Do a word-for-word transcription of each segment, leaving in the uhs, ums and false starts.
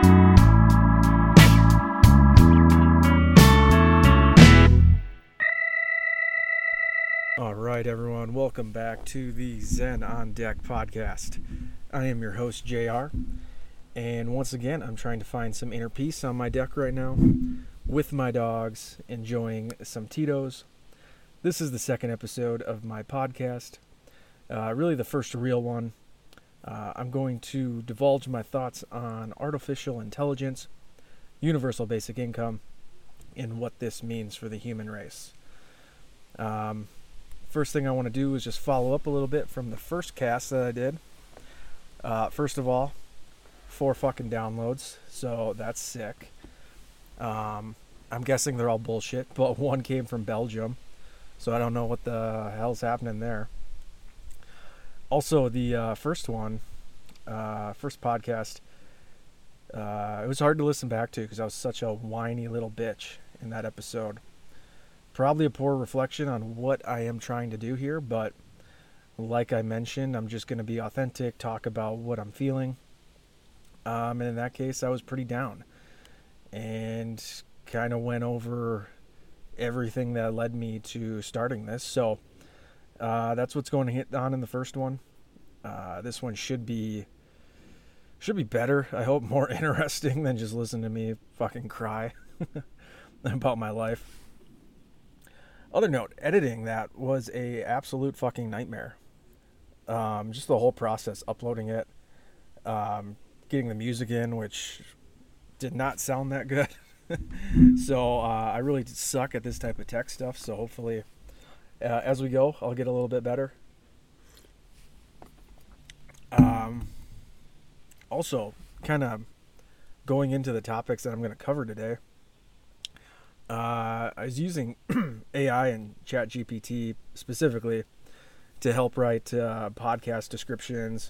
Alright everyone, welcome back to the Zen on Deck podcast. I am your host J R, and once again I'm trying to find some inner peace on my deck right now with my dogs, enjoying some Tito's. This is the second episode of my podcast, uh, really the first real one. Uh, I'm going to divulge my thoughts on artificial intelligence, universal basic income, and what this means for the human race. Um... First thing I want to do is just follow up a little bit from the first cast that I did. Uh, first of all, four fucking downloads, so that's sick. Um, I'm guessing they're all bullshit, but one came from Belgium, so I don't know what the hell's happening there. Also, the uh, first one, uh, first podcast, uh, it was hard to listen back to because I was such a whiny little bitch in that episode. Probably a poor reflection on what I am trying to do here, but like I mentioned, I'm just going to be authentic, talk about what I'm feeling. Um, and in that case, I was pretty down and kind of went over everything that led me to starting this. So uh, that's what's going to hit on in the first one. Uh, this one should be should be better. I hope more interesting than just listen to me fucking cry about my life. Other note, editing that was a absolute fucking nightmare. Um, just the whole process, uploading it, um, getting the music in, which did not sound that good. so uh, I really suck at this type of tech stuff. So hopefully, uh, as we go, I'll get a little bit better. Um, also, kind of going into the topics that I'm going to cover today. Uh, I was using A I and ChatGPT specifically to help write uh, podcast descriptions,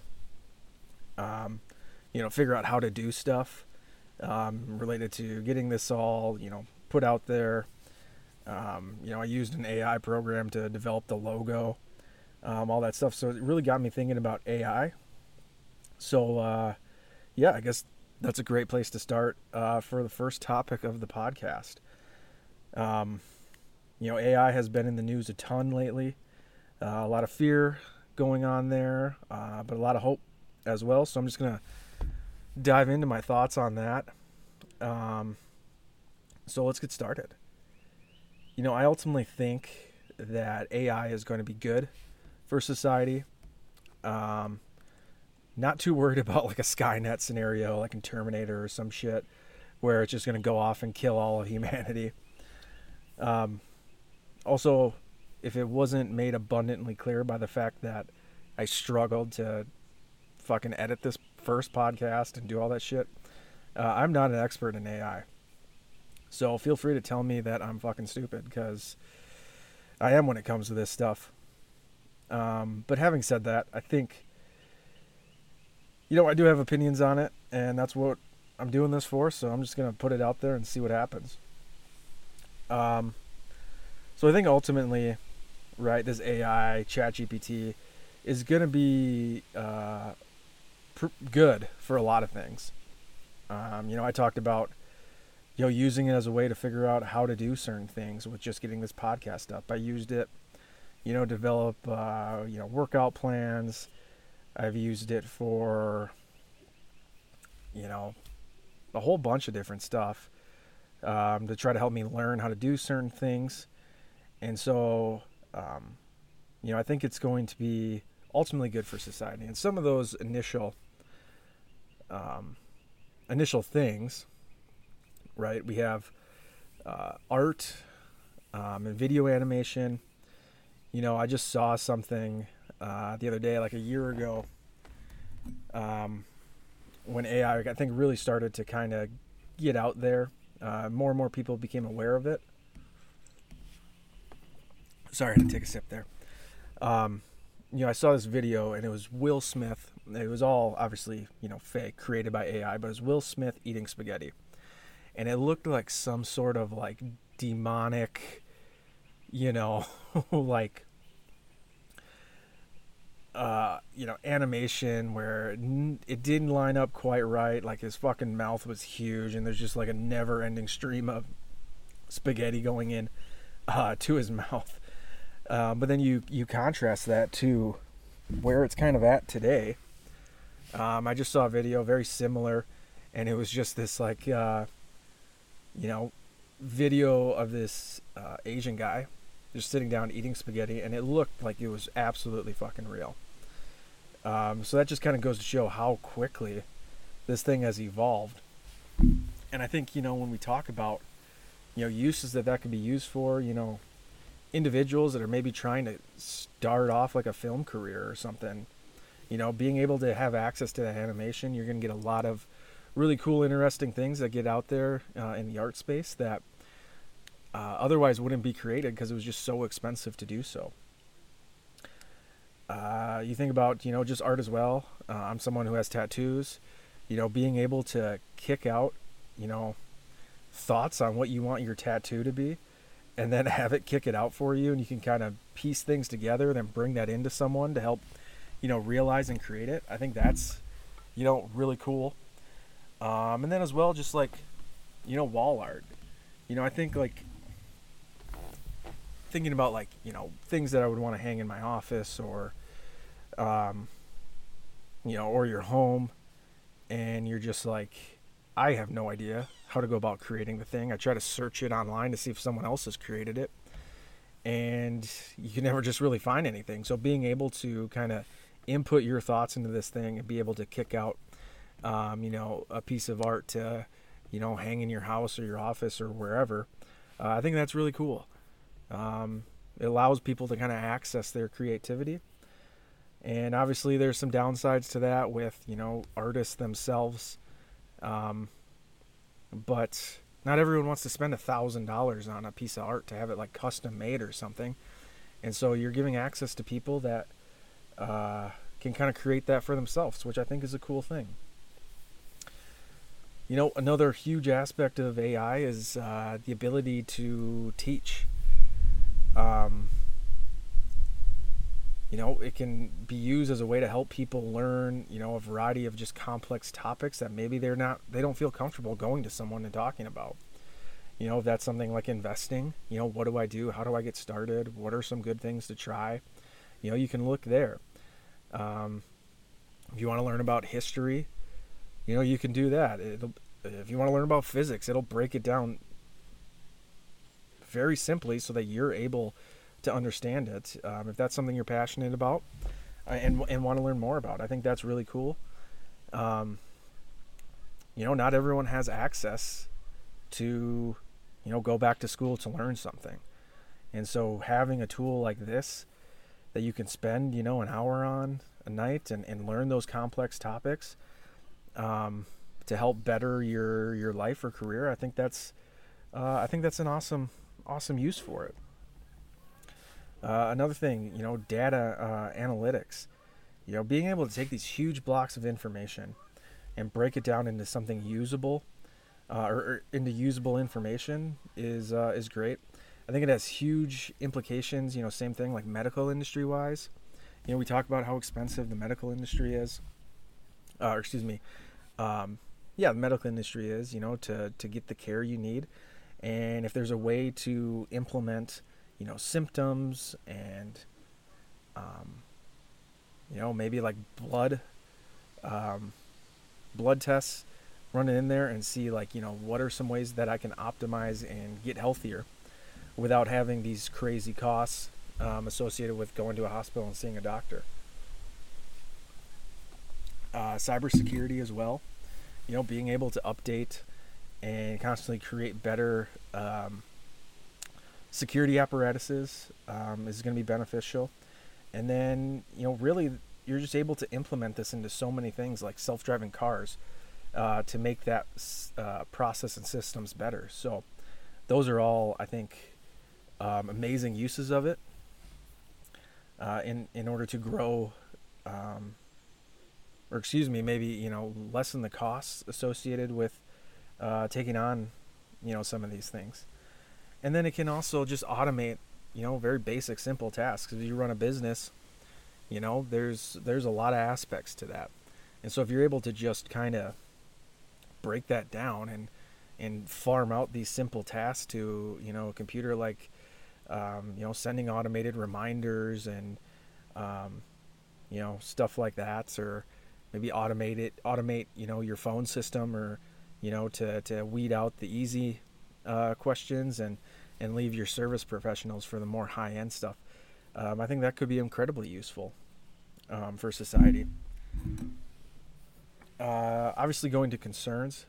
um, you know, figure out how to do stuff um, related to getting this all, you know, put out there. Um, you know, I used an A I program to develop the logo, um, all that stuff. So it really got me thinking about A I. So, uh, yeah, I guess that's a great place to start uh, for the first topic of the podcast. Um, you know, A I has been in the news a ton lately. Uh, a lot of fear going on there, uh, but a lot of hope as well. So I'm just going to dive into my thoughts on that. Um, so let's get started. You know, I ultimately think that A I is going to be good for society. Um, not too worried about like a Skynet scenario, like in Terminator or some shit, where it's just going to go off and kill all of humanity. Um, also, if it wasn't made abundantly clear by the fact that I struggled to fucking edit this first podcast and do all that shit, uh, I'm not an expert in A I. So feel free to tell me that I'm fucking stupid, because I am when it comes to this stuff. Um, but having said that, I think, you know, I do have opinions on it, and that's what I'm doing this for, so I'm just going to put it out there and see what happens. Um, so I think ultimately, right, this A I, ChatGPT, is going to be uh, pr- good for a lot of things. Um, you know, I talked about, you know, using it as a way to figure out how to do certain things with just getting this podcast up. I used it, you know, develop, uh, you know, workout plans. I've used it for, you know, a whole bunch of different stuff. Um, to try to help me learn how to do certain things. And so, um, you know, I think it's going to be ultimately good for society. And some of those initial, um, initial things, right? We have uh, art um, and video animation. You know, I just saw something uh, the other day, like a year ago, um, when A I, I think, really started to kind of get out there. Uh, more and more people became aware of it. Sorry, I had to take a sip there. Um, you know, I saw this video, and it was Will Smith. It was all obviously, you know, fake, created by A I, but it was Will Smith eating spaghetti. And it looked like some sort of like demonic, you know, like uh, you know, animation where it didn't line up quite right. Like his fucking mouth was huge, and there's just like a never-ending stream of spaghetti going in uh, to his mouth. Uh, but then you you contrast that to where it's kind of at today. Um, I just saw a video very similar, and it was just this like, uh, you know, video of this uh, Asian guy just sitting down eating spaghetti, and it looked like it was absolutely fucking real. Um, so that just kind of goes to show how quickly this thing has evolved. And I think, you know, when we talk about, you know, uses that that could be used for, you know, individuals that are maybe trying to start off like a film career or something, you know, being able to have access to that animation, you're going to get a lot of really cool, interesting things that get out there uh, in the art space that uh, otherwise wouldn't be created because it was just so expensive to do so. Uh, you think about, you know, just art as well. Uh, I'm someone who has tattoos. You know, being able to kick out, you know, thoughts on what you want your tattoo to be, and then have it kick it out for you, and you can kind of piece things together, then bring that into someone to help, you know, realize and create it. I think that's, you know, really cool. Um, and then as well, just like, you know, wall art. You know, I think like thinking about like, you know, things that I would want to hang in my office or, um, you know, or your home, and you're just like, I have no idea how to go about creating the thing. I try to search it online to see if someone else has created it, and you can never just really find anything. So being able to kind of input your thoughts into this thing and be able to kick out, um, you know, a piece of art to, you know, hang in your house or your office or wherever, uh, I think that's really cool. Um, it allows people to kind of access their creativity. And obviously there's some downsides to that with, you know, artists themselves. Um, but not everyone wants to spend a thousand dollars on a piece of art to have it like custom made or something. And so you're giving access to people that, uh, can kind of create that for themselves, which I think is a cool thing. You know, another huge aspect of A I is, uh, the ability to teach. Um, you know, it can be used as a way to help people learn, you know, a variety of just complex topics that maybe they're not, they don't feel comfortable going to someone and talking about. You know, if that's something like investing, you know, what do I do? How do I get started? What are some good things to try? You know, you can look there. Um, if you want to learn about history, you know, you can do that. It'll, if you want to learn about physics, it'll break it down very simply so that you're able to understand it. Um, if that's something you're passionate about uh, and and want to learn more about, I think that's really cool. Um, you know, not everyone has access to, you know, go back to school to learn something. And so having a tool like this that you can spend, you know, an hour on a night and, and learn those complex topics um, to help better your, your life or career, I think that's uh, I think that's an awesome awesome use for it. Uh, another thing, you know, data uh, analytics. You know, being able to take these huge blocks of information and break it down into something usable, uh, or, or into usable information is uh, is great. I think it has huge implications. You know, same thing like medical industry wise. You know, we talk about how expensive the medical industry is. Uh, or excuse me, um, yeah, the medical industry is. You know, to to get the care you need, and if there's a way to implement, you know, symptoms and, um, you know, maybe like blood, um, blood tests, run it in there and see like, you know, what are some ways that I can optimize and get healthier without having these crazy costs um, associated with going to a hospital and seeing a doctor. Uh, cybersecurity as well, you know, being able to update and constantly create better um, security apparatuses um, is going to be beneficial. And then, you know, really you're just able to implement this into so many things like self-driving cars uh, to make that uh, process and systems better. So those are all, I think, um, amazing uses of it uh, in, in order to grow, um, or excuse me, maybe, you know, lessen the costs associated with uh, taking on, you know, some of these things. And then it can also just automate, you know, very basic, simple tasks. If you run a business, You know, there's there's a lot of aspects to that. And so if you're able to just kind of break that down and and farm out these simple tasks to, you know, a computer, like um, you know, sending automated reminders and um, you know, stuff like that, or maybe automate it, automate, you know, your phone system, or you know, to to weed out the easy uh, questions and and leave your service professionals for the more high end stuff. Um, I think that could be incredibly useful um, for society. Uh, obviously, going to concerns.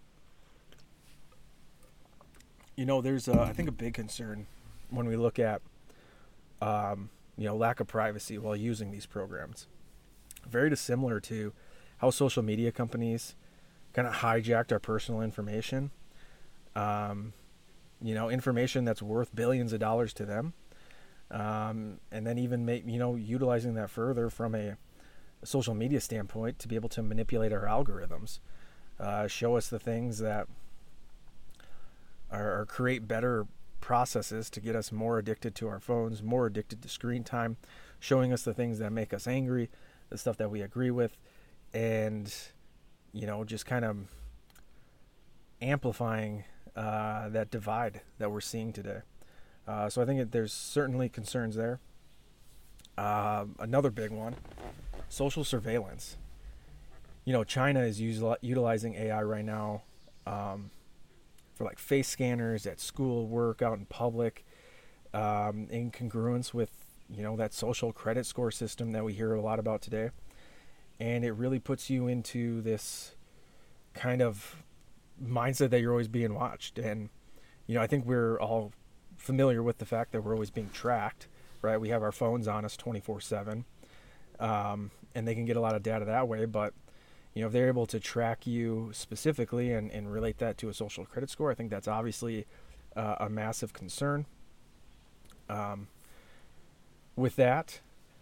You know, there's a, I think a big concern when we look at um, you know, lack of privacy while using these programs. Very dissimilar to how social media companies kind of hijacked our personal information. Um, you know, information that's worth billions of dollars to them. Um, and then even make, you know, utilizing that further from a, a social media standpoint to be able to manipulate our algorithms, uh, show us the things that are, or create better processes to get us more addicted to our phones, more addicted to screen time, showing us the things that make us angry, the stuff that we agree with, and, you know, just kind of amplifying uh, that divide that we're seeing today. Uh, so I think that there's certainly concerns there. Uh, another big one, social surveillance. You know, China is usil- utilizing A I right now um, for like face scanners at school, work, out in public, um, in congruence with, you know, that social credit score system that we hear a lot about today. And it really puts you into this kind of mindset that you're always being watched. And, you know, I think we're all familiar with the fact that we're always being tracked, right? We have our phones on us twenty-four seven, um, and they can get a lot of data that way. But, you know, if they're able to track you specifically and, and relate that to a social credit score, I think that's obviously uh, a massive concern. Um, with that,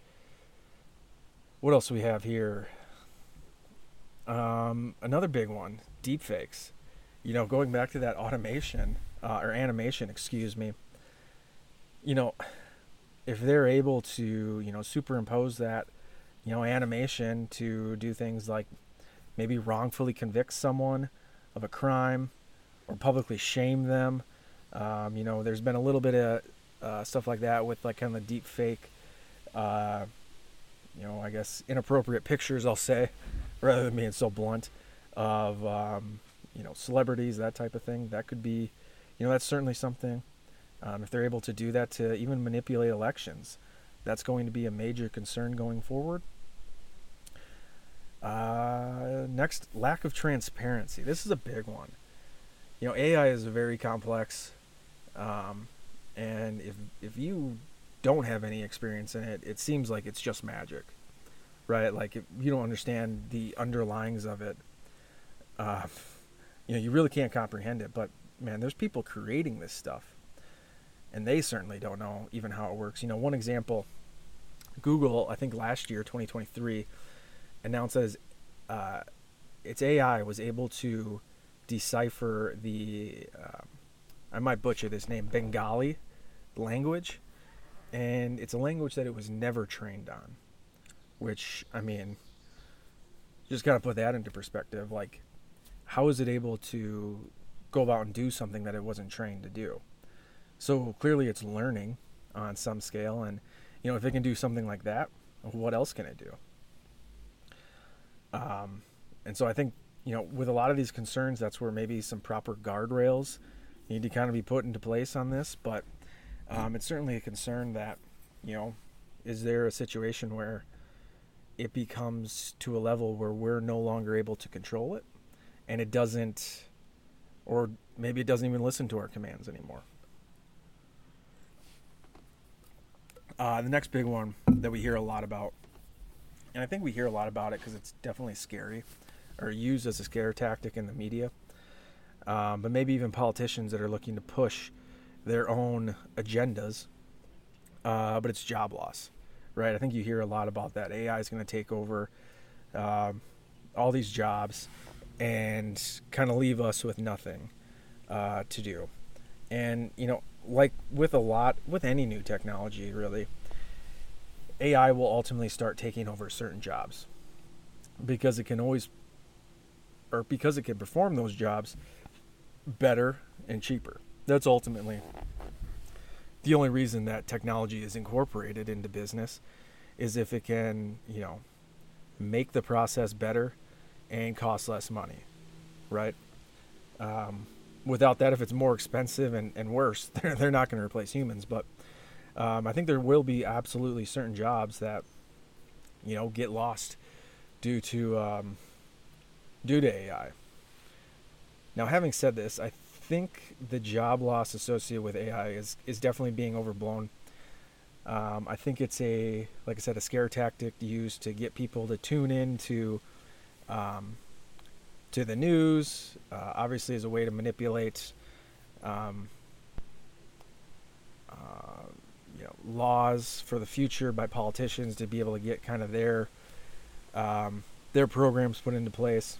what else do we have here? Um, another big one, deepfakes. You know, going back to that automation uh, or animation, excuse me. You know, if they're able to, you know, superimpose that, you know, animation to do things like maybe wrongfully convict someone of a crime or publicly shame them. Um, you know, there's been a little bit of uh, stuff like that with like kind of the deep fake, uh, you know, I guess inappropriate pictures, I'll say, rather than being so blunt, of, um, you know, celebrities, that type of thing. That could be, you know, that's certainly something. Um, if they're able to do that to even manipulate elections, that's going to be a major concern going forward. Uh, next, lack of transparency. This is a big one. You know, A I is very complex, um, and if if you don't have any experience in it, it seems like it's just magic, right? Like if you don't understand the underlyings of it, uh, you know, you really can't comprehend it. But man, there's people creating this stuff, and they certainly don't know even how it works. You know, one example, Google, I think last year, twenty twenty-three, announced that uh, its A I was able to decipher the, uh, I might butcher this name, Bengali language. And it's a language that it was never trained on. Which, I mean, just gotta put that into perspective. Like, how is it able to go about and do something that it wasn't trained to do? So clearly it's learning on some scale. And, you know, if it can do something like that, what else can it do? Um, and so I think, you know, with a lot of these concerns, that's where maybe some proper guardrails need to kind of be put into place on this. But um, it's certainly a concern that, you know, is there a situation where it becomes to a level where we're no longer able to control it, and it doesn't, or maybe it doesn't even listen to our commands anymore. Uh, the next big one that we hear a lot about, and I think we hear a lot about it because it's definitely scary, or used as a scare tactic in the media, um, but maybe even politicians that are looking to push their own agendas, uh, but it's job loss, right? I think you hear a lot about that. A I is going to take over uh, all these jobs and kind of leave us with nothing uh, to do. And, you know, like with a lot, with any new technology, really, A I will ultimately start taking over certain jobs because it can always, or because it can perform those jobs better and cheaper. That's ultimately the only reason that technology is incorporated into business, is if it can, you know, make the process better and cost less money, right? Um, without that, if it's more expensive and, and worse, they're, they're not going to replace humans. But um, I think there will be absolutely certain jobs that, you know, get lost due to um, due to A I. Now, having said this, I think the job loss associated with A I is, is definitely being overblown. Um, I think it's a, like I said, a scare tactic used to get people to tune in to, um, to the news, uh, obviously as a way to manipulate, um, uh, you know, laws for the future by politicians to be able to get kind of their, um, their programs put into place.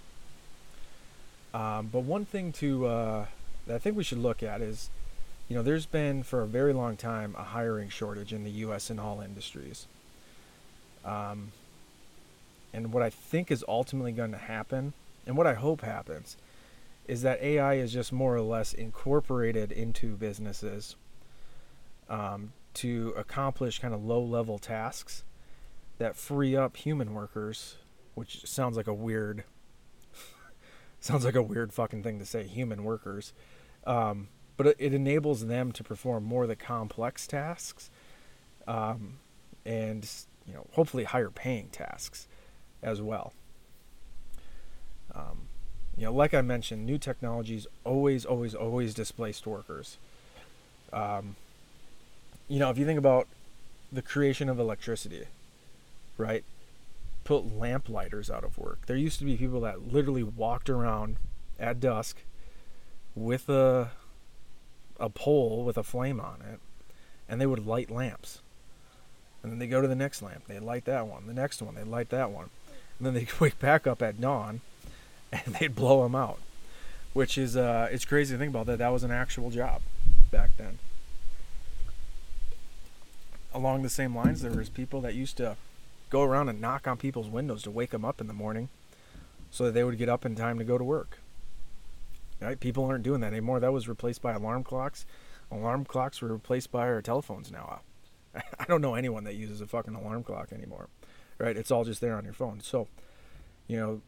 Um, but one thing to, uh, that I think we should look at is, you know, there's been for a very long time a hiring shortage in the U S in all industries. Um, and what I think is ultimately going to happen, and what I hope happens, is that A I is just more or less incorporated into businesses um, to accomplish kind of low-level tasks that free up human workers, which sounds like a weird, sounds like a weird fucking thing to say, human workers. Um, But it enables them to perform more of the complex tasks, um, and you know, hopefully higher paying tasks as well. Um, you know, like I mentioned, new technologies always, always, always displaced workers. Um, you know, if you think about the creation of electricity, right? Put lamplighters out of work. There used to be people that literally walked around at dusk with a a pole with a flame on it, and they would light lamps. And then they go to the next lamp, they light that one, the next one, they light that one. And then they wake back up at dawn and they'd blow them out. Which is, uh, it's crazy to think about that. That was an actual job back then. Along the same lines, there was people that used to go around and knock on people's windows to wake them up in the morning so that they would get up in time to go to work. Right? People aren't doing that anymore. That was replaced by alarm clocks. Alarm clocks were replaced by our telephones now. I don't know anyone that uses a fucking alarm clock anymore. Right? It's all just there on your phone. So, you know,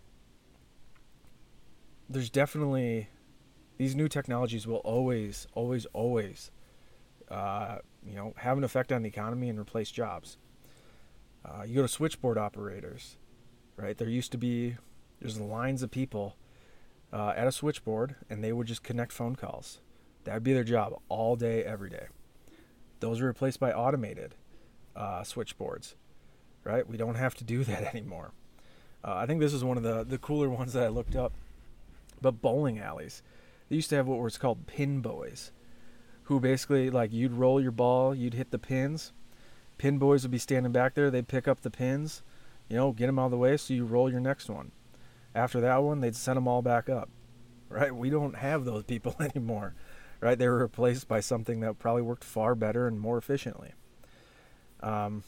there's definitely, these new technologies will always, always, always, uh, you know, have an effect on the economy and replace jobs. Uh, you go to switchboard operators, right? There used to be, there's lines of people Uh, at a switchboard, and they would just connect phone calls. That would be their job all day, every day. Those are replaced by automated uh, switchboards, right? We don't have to do that anymore. Uh, I think this is one of the, the cooler ones that I looked up. But bowling alleys, they used to have what was called pin boys, who basically, like, you'd roll your ball, you'd hit the pins. Pin boys would be standing back there. They'd pick up the pins, you know, get them out of the way so you roll your next one. After that one, they'd send them all back up, right? We don't have those people anymore, right? They were replaced by something that probably worked far better and more efficiently. Um,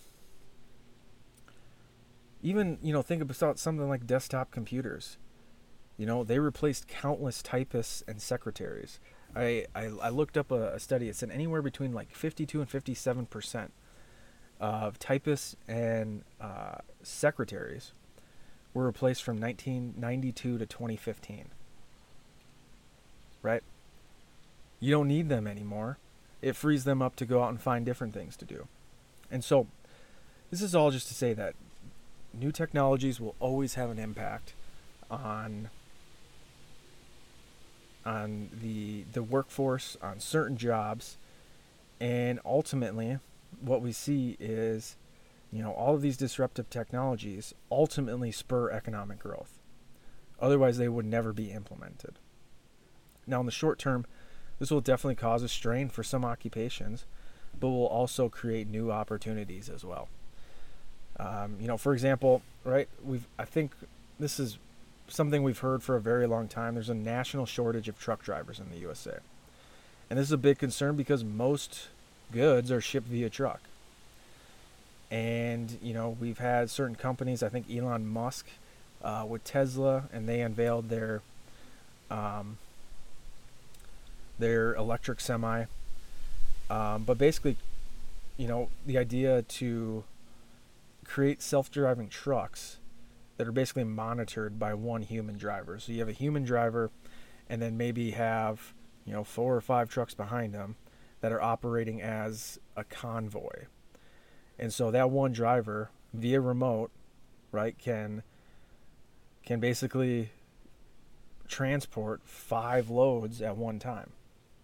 even, you know, think about something like desktop computers. You know, they replaced countless typists and secretaries. I, I, I looked up a, a study. It said anywhere between like fifty-two and fifty-seven percent of typists and uh, secretaries were replaced from nineteen ninety-two to twenty fifteen. Right? You don't need them anymore. It frees them up to go out and find different things to do. And so, this is all just to say that new technologies will always have an impact on on the the workforce, on certain jobs, and ultimately what we see is, you know, all of these disruptive technologies ultimately spur economic growth. Otherwise, they would never be implemented. Now, in the short term, this will definitely cause a strain for some occupations, but will also create new opportunities as well. Um, you know, for example, right, we've I think this is something we've heard for a very long time. There's a national shortage of truck drivers in the U S A. And this is a big concern because most goods are shipped via truck. And, you know, we've had certain companies, I think Elon Musk uh, with Tesla, and they unveiled their um, their electric semi. Um, but basically, you know, the idea to create self-driving trucks that are basically monitored by one human driver. So you have a human driver, and then maybe have, you know, four or five trucks behind them that are operating as a convoy. And so that one driver, via remote, right, can can basically transport five loads at one time.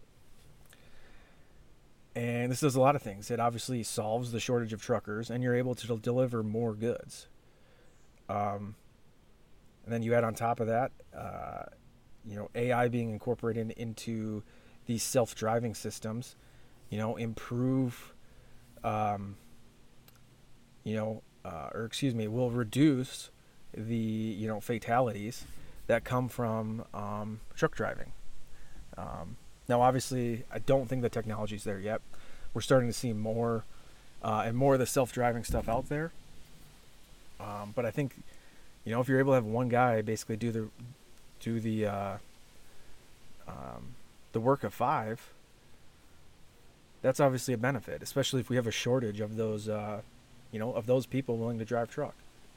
And this does a lot of things. It obviously solves the shortage of truckers, and you're able to deliver more goods. Um, and then you add on top of that, uh, you know, A I being incorporated into these self-driving systems, you know, improve, um, you know, uh, or excuse me, will reduce the, you know, fatalities that come from um, truck driving. Um, now, obviously, I don't think the technology's there yet. We're starting to see more uh, and more of the self-driving stuff out there. Um, but I think, you know, if you're able to have one guy basically do the do the uh, um, the work of five, that's obviously a benefit, especially if we have a shortage of those, uh, you know, of those people willing to drive truck.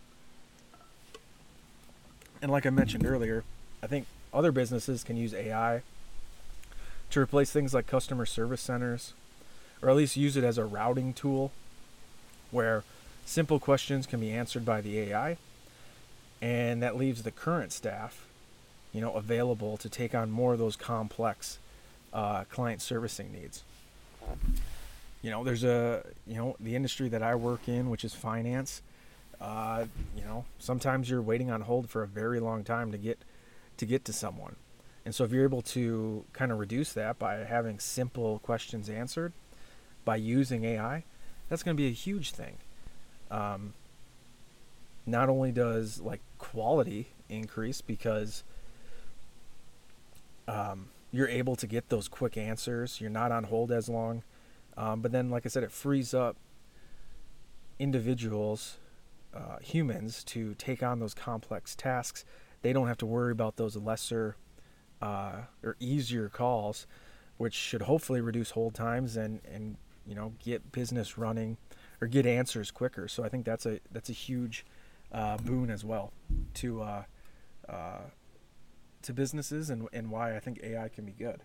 And like I mentioned earlier, I think other businesses can use A I to replace things like customer service centers, or at least use it as a routing tool where simple questions can be answered by the A I, and that leaves the current staff, you know, available to take on more of those complex uh, client servicing needs. You know, there's a, you know, the industry that I work in, which is finance. Uh, you know, sometimes you're waiting on hold for a very long time to get to get to someone. And so if you're able to kind of reduce that by having simple questions answered by using A I, that's going to be a huge thing. Um, not only does like quality increase because um, you're able to get those quick answers, you're not on hold as long, um, but then, like I said, it frees up individuals, uh, humans, to take on those complex tasks. They don't have to worry about those lesser uh, or easier calls, which should hopefully reduce hold times and, and you know, get business running or get answers quicker. So I think that's a that's a huge uh, boon as well to uh, uh, to businesses, and and why I think A I can be good.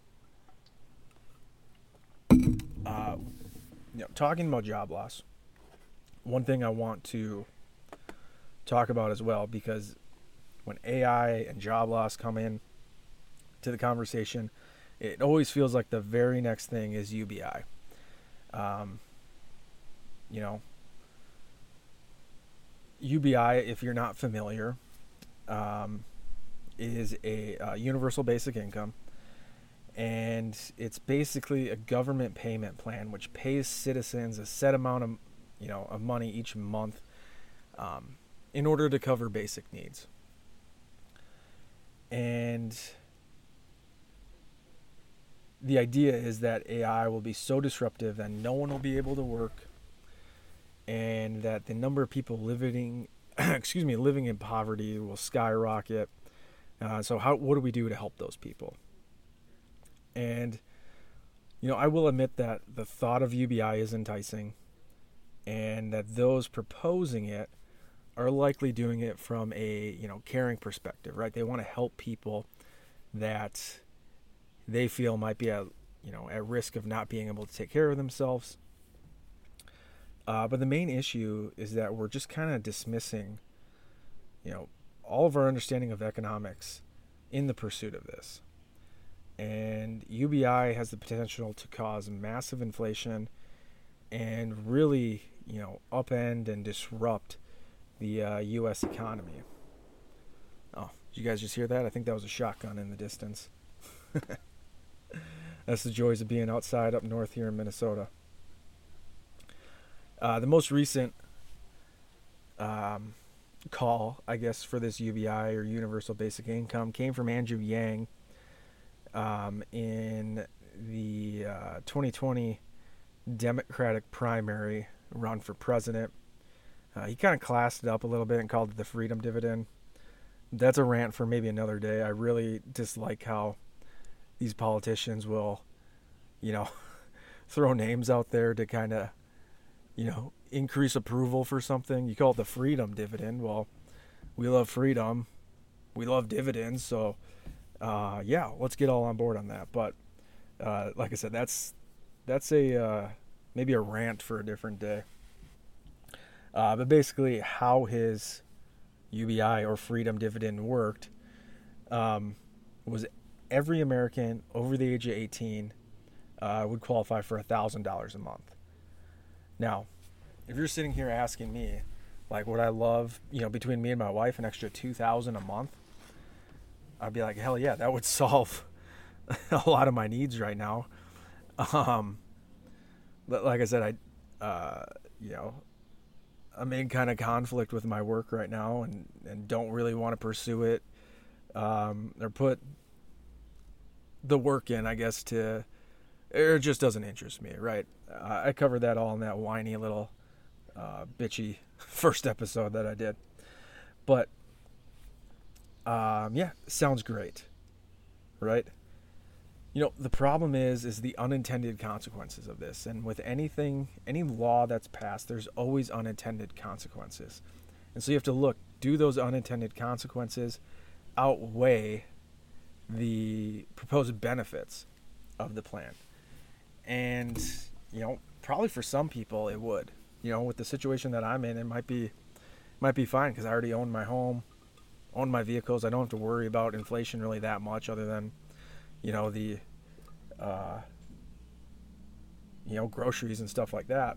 Uh, you know, talking about job loss, one thing I want to talk about as well, because when A I and job loss come in to the conversation, it always feels like the very next thing is U B I. Um, you know, U B I, if you're not familiar, um, is a uh, universal basic income, and it's basically a government payment plan which pays citizens a set amount of, you know, of money each month um, in order to cover basic needs. And the idea is that A I will be so disruptive that no one will be able to work, and that the number of people living, excuse me, living in poverty will skyrocket. Uh, so how, what do we do to help those people? And, you know, I will admit that the thought of U B I is enticing, and that those proposing it are likely doing it from a, you know, caring perspective, right? They want to help people that they feel might be at, you know, at risk of not being able to take care of themselves. Uh, but the main issue is that we're just kind of dismissing, you know, all of our understanding of economics in the pursuit of this. And U B I has the potential to cause massive inflation and really, you know, upend and disrupt the uh, U S economy. Oh, did you guys just hear that? I think that was a shotgun in the distance. That's the joys of being outside up north here in Minnesota. Uh, the most recent um, call, I guess, for this U B I, or Universal Basic Income, came from Andrew Yang um, in the uh, twenty twenty Democratic primary run for president. Uh, he kind of classed it up a little bit and called it the freedom dividend. That's a rant for maybe another day. I really dislike how these politicians will, you know, throw names out there to kind of, you know, increase approval for something. You call it the freedom dividend. Well, we love freedom. We love dividends. So, uh, yeah, let's get all on board on that. But, uh, like I said, that's, that's a, uh, maybe a rant for a different day. Uh, but basically how his U B I or freedom dividend worked um, was every American over the age of eighteen uh, would qualify for one thousand dollars a month. Now, if you're sitting here asking me, like, would I love, you know, between me and my wife, an extra two thousand dollars a month? I'd be like, hell yeah, that would solve a lot of my needs right now. Um, but like I said, I, uh, you know, I'm in kind of conflict with my work right now and, and don't really want to pursue it um, or put the work in, I guess, to, it just doesn't interest me, right? Uh, I covered that all in that whiny little uh, bitchy first episode that I did. But, um, yeah, sounds great, right? You know, the problem is, is the unintended consequences of this. And with anything, any law that's passed, there's always unintended consequences. And so you have to look, do those unintended consequences outweigh the proposed benefits of the plan? And, you know, probably for some people it would. You know, with the situation that I'm in, it might be, might be fine because I already own my home, own my vehicles. I don't have to worry about inflation really that much other than, you know, the, uh, you know, groceries and stuff like that.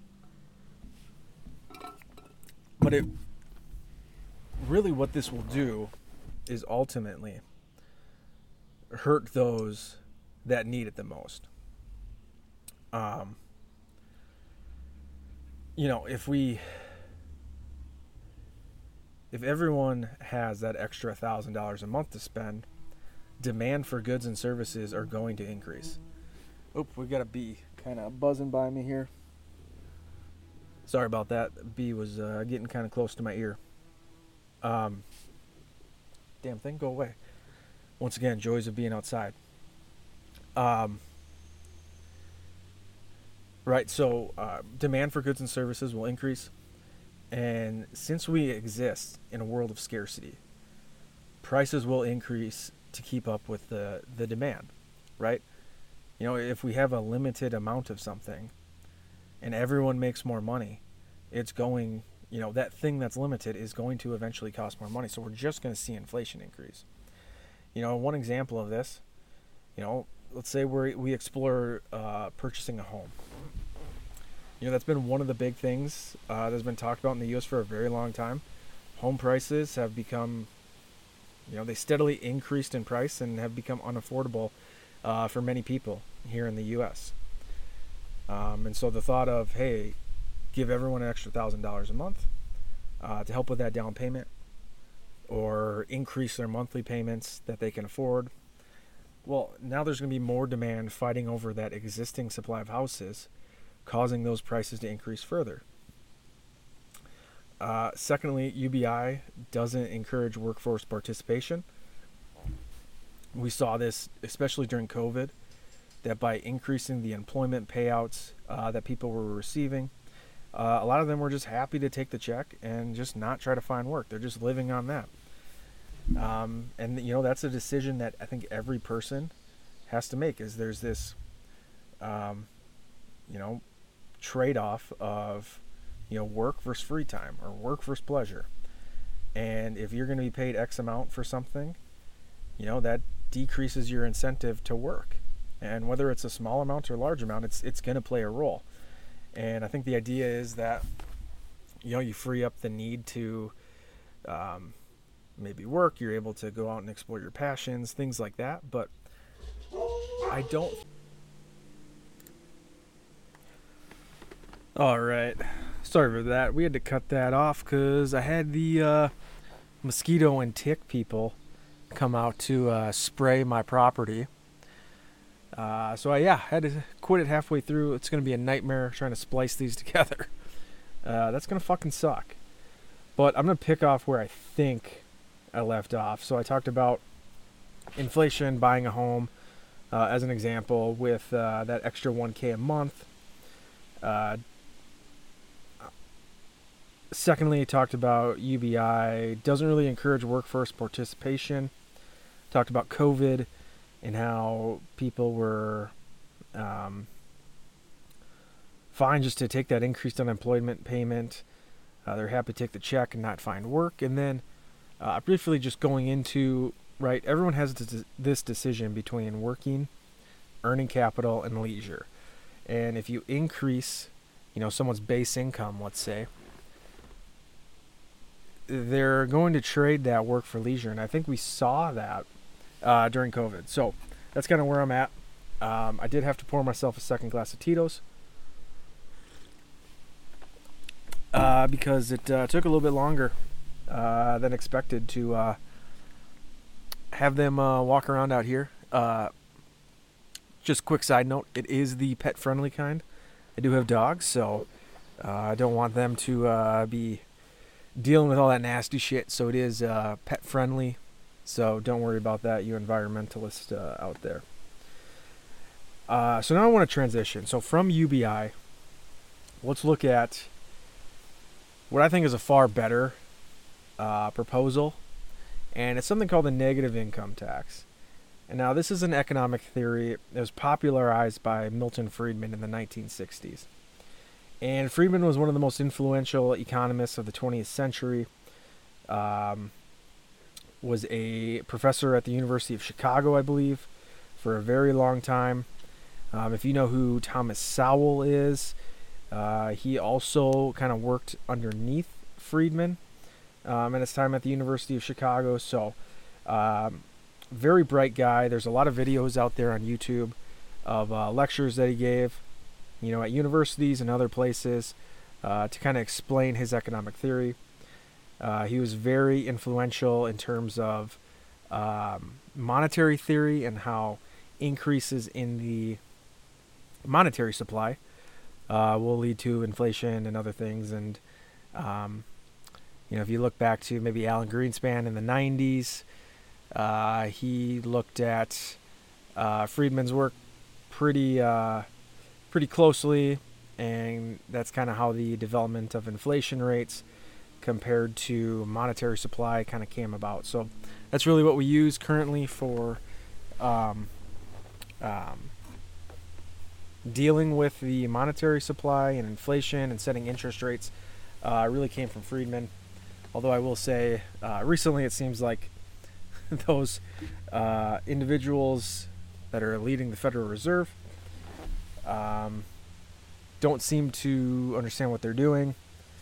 But it really, what this will do is ultimately hurt those that need it the most. Um, you know, if we, if everyone has that extra thousand dollars a month to spend, demand for goods and services are going to increase. Oop, we've got a bee kind of buzzing by me here. Sorry about that. The bee was uh, getting kind of close to my ear. Um, damn thing, go away. Once again, joys of being outside. Um, right, so uh, demand for goods and services will increase. And since we exist in a world of scarcity, prices will increase to keep up with the, the demand, right? You know, if we have a limited amount of something and everyone makes more money, it's going, you know, that thing that's limited is going to eventually cost more money. So we're just going to see inflation increase. You know, one example of this, you know, let's say we we explore uh, purchasing a home. You know, that's been one of the big things uh, that's been talked about in the U S for a very long time. Home prices have become, you know, they steadily increased in price and have become unaffordable uh, for many people here in the U S. Um, and so the thought of, hey, give everyone an extra thousand dollars a month uh, to help with that down payment or increase their monthly payments that they can afford. Well, now there's going to be more demand fighting over that existing supply of houses, causing those prices to increase further. Uh, secondly, U B I doesn't encourage workforce participation. We saw this especially during COVID, that by increasing the employment payouts uh, that people were receiving, uh, a lot of them were just happy to take the check and just not try to find work. They're just living on that. Um, and, you know, that's a decision that I think every person has to make, is there's this, um, you know, trade-off of, you know, work versus free time or work versus pleasure. And if you're going to be paid X amount for something, you know, that decreases your incentive to work. And whether it's a small amount or large amount, it's it's going to play a role. And I think the idea is that, you know, you free up the need to um, maybe work. You're able to go out and explore your passions, things like that. But I don't. All right. Sorry for that. We had to cut that off because I had the uh, mosquito and tick people come out to uh, spray my property. Uh, so I, yeah, had to quit it halfway through. It's going to be a nightmare trying to splice these together. uh, that's going to fucking suck. But I'm going to pick off where I think I left off. So I talked about inflation, buying a home, uh, as an example, with uh, that extra one K a month. Uh, secondly, talked about U B I doesn't really encourage workforce participation. Talked about COVID and how people were um, fine just to take that increased unemployment payment. Uh, they're happy to take the check and not find work. And then uh, briefly just going into, right, everyone has this decision between working, earning capital, and leisure. And if you increase, you know, someone's base income, let's say, they're going to trade that work for leisure. And I think we saw that uh, during COVID. So that's kind of where I'm at. Um, I did have to pour myself a second glass of Tito's uh, because it uh, took a little bit longer uh, than expected to uh, have them uh, walk around out here. Uh, just quick side note, it is the pet-friendly kind. I do have dogs, so uh, I don't want them to uh, be dealing with all that nasty shit, so it is uh, pet-friendly. So don't worry about that, you environmentalists uh, out there. Uh, so now I want to transition. So from U B I, let's look at what I think is a far better uh, proposal, and it's something called the negative income tax. And now this is an economic theory that was popularized by Milton Friedman in the nineteen sixties. And Friedman was one of the most influential economists of the twentieth century. Um, was a professor at the University of Chicago, I believe, for a very long time. Um, if you know who Thomas Sowell is, uh, he also kind of worked underneath Friedman um, at his time at the University of Chicago. So, um, very bright guy. There's a lot of videos out there on YouTube of uh, lectures that he gave, you know, at universities and other places uh, to kind of explain his economic theory. Uh, he was very influential in terms of um, monetary theory and how increases in the monetary supply uh, will lead to inflation and other things. And, um, you know, if you look back to maybe Alan Greenspan in the nineties, uh, he looked at uh, Friedman's work pretty, uh, pretty closely, and that's kind of how the development of inflation rates compared to monetary supply kind of came about. So that's really what we use currently for um, um, dealing with the monetary supply and inflation and setting interest rates. Uh, really came from Friedman. Although I will say, uh, recently it seems like those uh, individuals that are leading the Federal Reserve um, don't seem to understand what they're doing.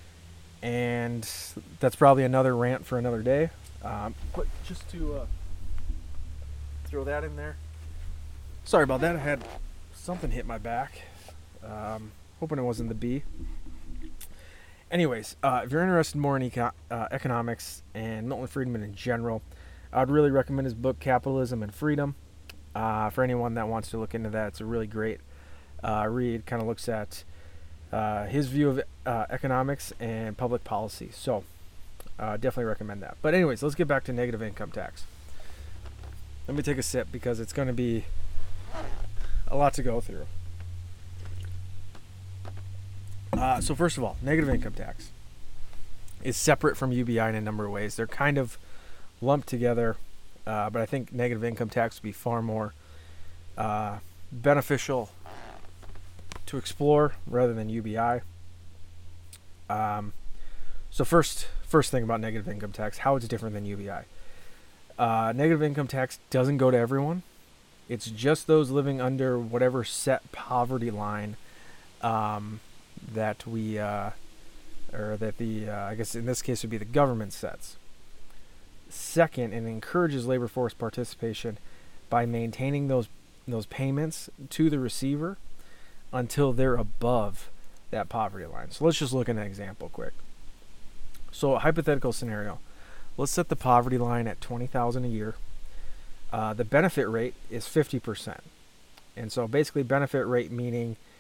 And that's probably another rant for another day. Um, but just to uh, throw that in there. Sorry about that. I had something hit my back. Um, hoping it wasn't the bee. Anyways, uh, if you're interested more in eco- uh, economics and Milton Friedman in general, I'd really recommend his book, Capitalism and Freedom. Uh, for anyone that wants to look into that, it's a really great uh, read. Kind of looks at Uh, his view of uh, economics and public policy. So, uh, definitely recommend that. But anyways, let's get back to negative income tax. Let me take a sip because it's going to be a lot to go through. Uh, so first of all, negative income tax is separate from U B I in a number of ways. They're kind of lumped together, uh, but I think negative income tax would be far more uh, beneficial to explore rather than U B I. Um, so first, first thing about negative income tax, how it's different than U B I. Uh, negative income tax doesn't go to everyone. It's just those living under whatever set poverty line um, that we, uh, or that the, uh, I guess in this case would be the government sets. Second, it encourages labor force participation by maintaining those those payments to the receiver until they're above that poverty line. So let's just look at an example quick. So a hypothetical scenario. Let's set the poverty line at twenty thousand dollars a year. Uh, the benefit rate is fifty percent. And so basically benefit rate meaning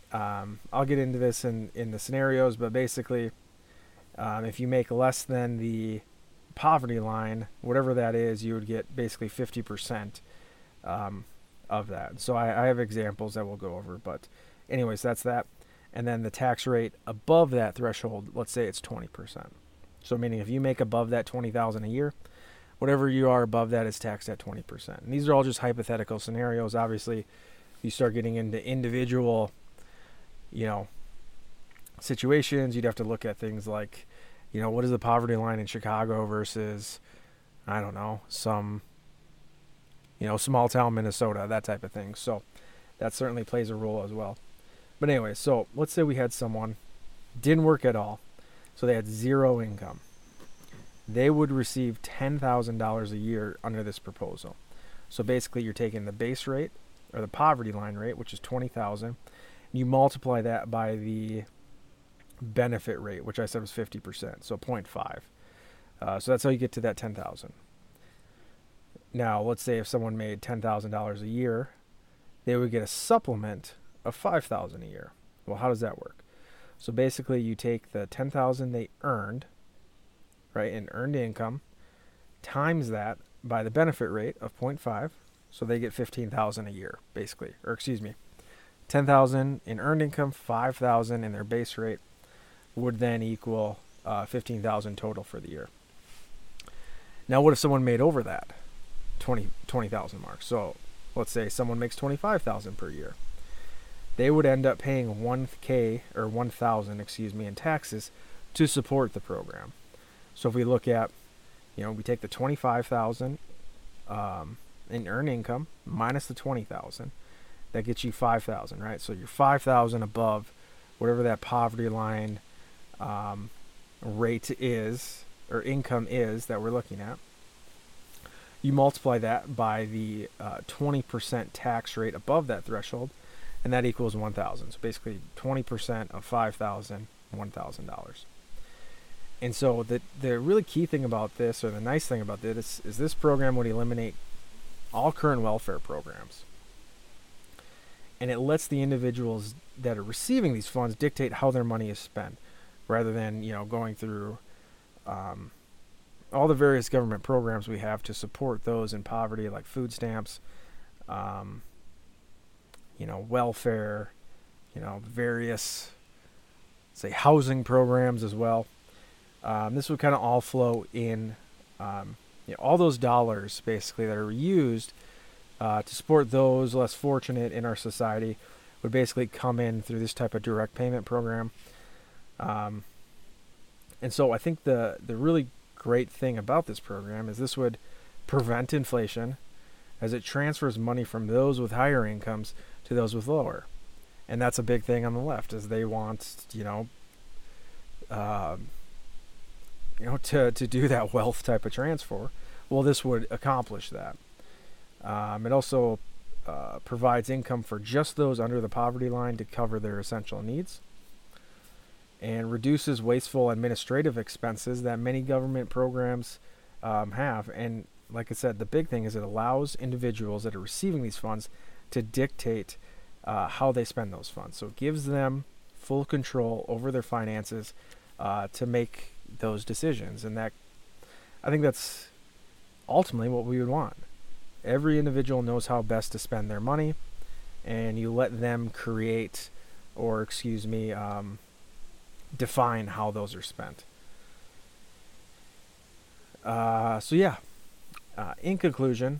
um, I'll get into this in, in the scenarios, but basically, um, if you make less than the poverty line, whatever that is, you would get basically fifty percent um, of that. So I, I have examples that we'll go over, but anyways, that's that. And then the tax rate above that threshold, let's say it's twenty percent. So meaning if you make above that twenty thousand dollars a year, whatever you are above that is taxed at twenty percent. And these are all just hypothetical scenarios. Obviously, if you start getting into individual, you know, situations, you'd have to look at things like, you know, what is the poverty line in Chicago versus, I don't know, some, you know, small town Minnesota, that type of thing. So that certainly plays a role as well. But anyway, so let's say we had someone, didn't work at all, so they had zero income. They would receive ten thousand dollars a year under this proposal. So basically you're taking the base rate, or the poverty line rate, which is twenty thousand dollars, and you multiply that by the benefit rate, which I said was fifty percent, so zero point five. Uh, so that's how you get to that ten thousand dollars. Now, let's say if someone made ten thousand dollars a year, they would get a supplement of five thousand dollars a year. Well, how does that work? So basically you take the ten thousand dollars they earned, right, in earned income, times that by the benefit rate of zero point five, so they get fifteen thousand dollars a year, basically. Or excuse me, ten thousand dollars in earned income, five thousand dollars in their base rate would then equal uh, fifteen thousand dollars total for the year. Now, what if someone made over that twenty thousand mark? So let's say someone makes twenty-five thousand dollars per year. They would end up paying one K or one thousand, excuse me, in taxes to support the program. So if we look at, you know, we take the twenty-five thousand um, in earned income minus the twenty thousand, that gets you five thousand, right? So you're five thousand above whatever that poverty line um, rate is, or income is, that we're looking at. You multiply that by the uh, twenty percent tax rate above that threshold, and that equals one thousand. So basically twenty percent of five thousand, one thousand dollars. And so the the really key thing about this, or the nice thing about this, is this program would eliminate all current welfare programs. And it lets the individuals that are receiving these funds dictate how their money is spent, rather than, you know, going through um, all the various government programs we have to support those in poverty, like food stamps, um, you know, welfare, you know, various, say, housing programs as well. Um, this would kind of all flow in, um, you know, all those dollars basically that are used uh, to support those less fortunate in our society would basically come in through this type of direct payment program. Um, and so I think the, the really great thing about this program is this would prevent inflation, as it transfers money from those with higher incomes to those with lower. And that's a big thing on the left, is they want, you know, uh, you know, to, to do that wealth type of transfer. Well, this would accomplish that. Um, it also uh, provides income for just those under the poverty line to cover their essential needs, and reduces wasteful administrative expenses that many government programs um, have. And like I said, the big thing is it allows individuals that are receiving these funds to dictate uh, how they spend those funds. So it gives them full control over their finances uh, to make those decisions. And that, I think that's ultimately what we would want. Every individual knows how best to spend their money, and you let them create, or excuse me, um, define how those are spent. Uh, so yeah, uh, in conclusion,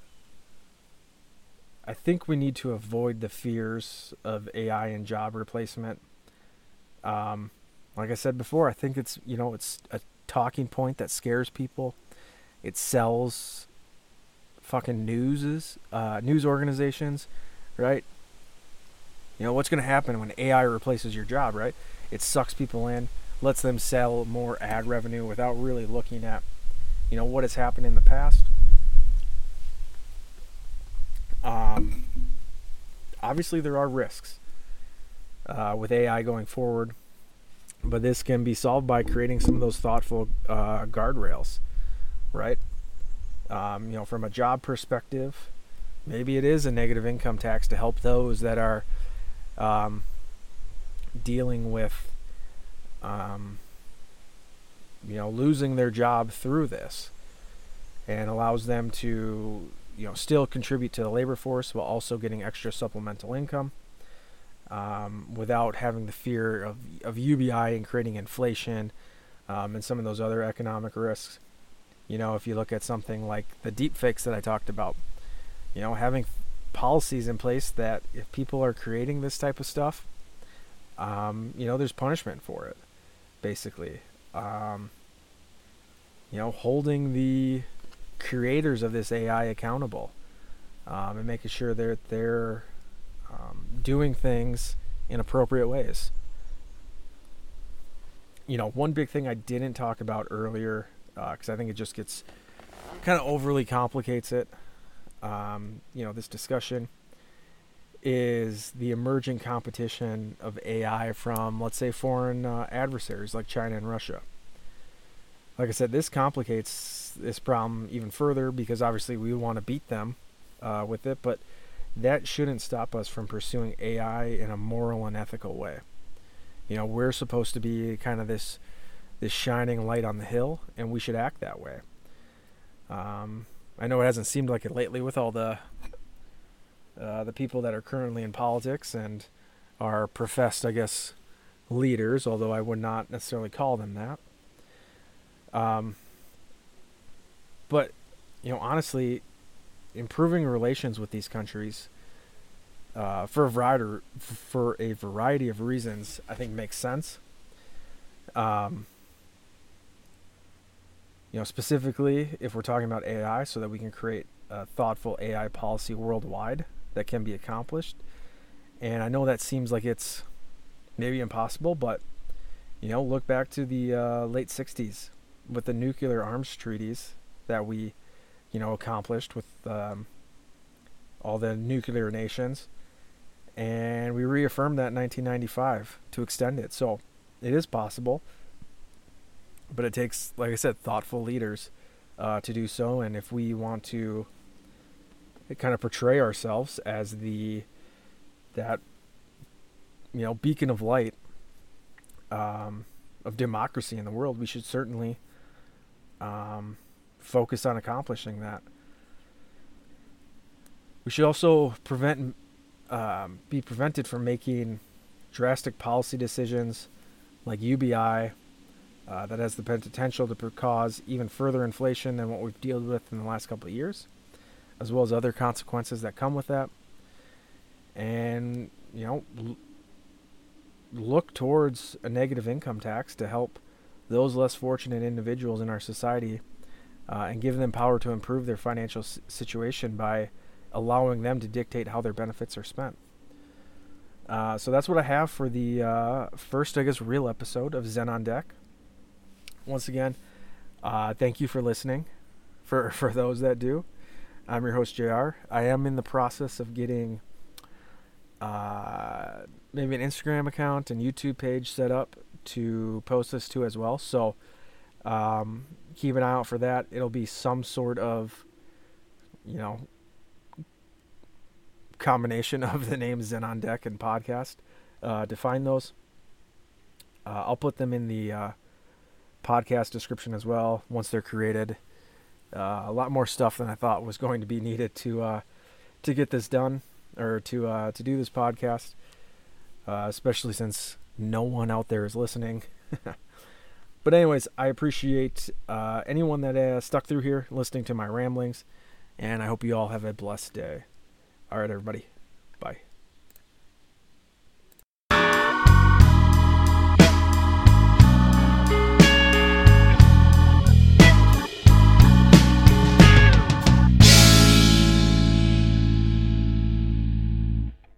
I think we need to avoid the fears of A I and job replacement. Um, like I said before, I think it's, you know, it's a talking point that scares people. It sells fucking newses, uh, news organizations, right? You know, what's going to happen when A I replaces your job, right? It sucks people in, lets them sell more ad revenue without really looking at, you know, what has happened in the past. Um, obviously, there are risks uh, with A I going forward, but this can be solved by creating some of those thoughtful uh, guardrails, right? Um, you know, from a job perspective, maybe it is a negative income tax to help those that are, um, dealing with, um, you know, losing their job through this, and allows them to, you know, still contribute to the labor force while also getting extra supplemental income, um, without having the fear of, of U B I and creating inflation, um, and some of those other economic risks. You know, if you look at something like the deep fakes that I talked about, you know, having policies in place that if people are creating this type of stuff, um, you know, there's punishment for it, basically. Um, you know, holding the creators of this A I accountable, um, and making sure that they're um, doing things in appropriate ways. You know, one big thing I didn't talk about earlier, because uh, I think it just gets kind of overly complicates it, um, you know, this discussion, is the emerging competition of A I from, let's say, foreign uh, adversaries like China and Russia. Like I said, this complicates this problem even further because obviously we want to beat them uh, with it, but that shouldn't stop us from pursuing A I in a moral and ethical way. You know, we're supposed to be kind of this this shining light on the hill, and we should act that way. Um, I know it hasn't seemed like it lately with all the uh, the people that are currently in politics and are professed, I guess, leaders, although I would not necessarily call them that. Um, but, you know, honestly, improving relations with these countries uh, for a variety for a variety of reasons, I think makes sense. Um, you know, specifically if we're talking about A I, so that we can create a thoughtful A I policy worldwide that can be accomplished. And I know that seems like it's maybe impossible, but, you know, look back to the uh, late sixties with the nuclear arms treaties that we, you know, accomplished with um, all the nuclear nations. And we reaffirmed that in nineteen ninety-five to extend it. So it is possible, but it takes, like I said, thoughtful leaders uh, to do so. And if we want to kind of portray ourselves as the that you know beacon of light um, of democracy in the world, we should certainly um, focus on accomplishing that. We should also prevent um, be prevented from making drastic policy decisions like U B I uh, that has the potential to cause even further inflation than what we've dealt with in the last couple of years, as well as other consequences that come with that. And, you know, l- look towards a negative income tax to help those less fortunate individuals in our society uh, and give them power to improve their financial s- situation by allowing them to dictate how their benefits are spent. Uh, so that's what I have for the uh, first, I guess, real episode of Zen on Deck. Once again, uh, thank you for listening, for, for those that do. I'm your host, J R. I am in the process of getting uh, maybe an Instagram account and YouTube page set up to post this to as well. So um, keep an eye out for that. It'll be some sort of, you know, combination of the names Zen on Deck and podcast uh, to find those. Uh, I'll put them in the uh, podcast description as well once they're created. Uh, a lot more stuff than I thought was going to be needed to uh, to get this done or to uh, to do this podcast, uh, especially since no one out there is listening. But anyways, I appreciate uh, anyone that uh, stuck through here listening to my ramblings, and I hope you all have a blessed day. All right, everybody. Bye.